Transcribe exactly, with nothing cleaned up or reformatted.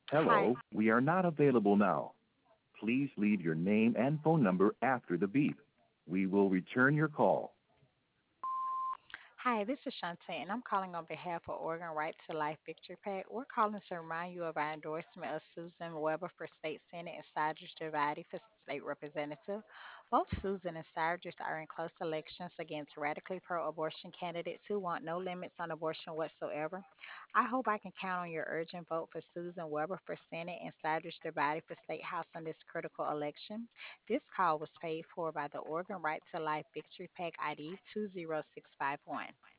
Hi. Hello, we are not available now. Please leave your name and phone number after the beep. We will return your call. Hi, this is Shantae, and I'm calling on behalf of Oregon Right to Life Victory PAC. We're calling to remind you of our endorsement of Susan Weber for State Senate and Cyrus Javadi for State Representative. Both Susan and Cyrus are in close elections against radically pro abortion candidates who want no limits on abortion whatsoever. I hope I can count on your urgent vote for Susan Weber for Senate and Cyrus Javadi for State House in this critical election. This call was paid for by the Oregon Right to Life Victory PAC I D two zero six five one.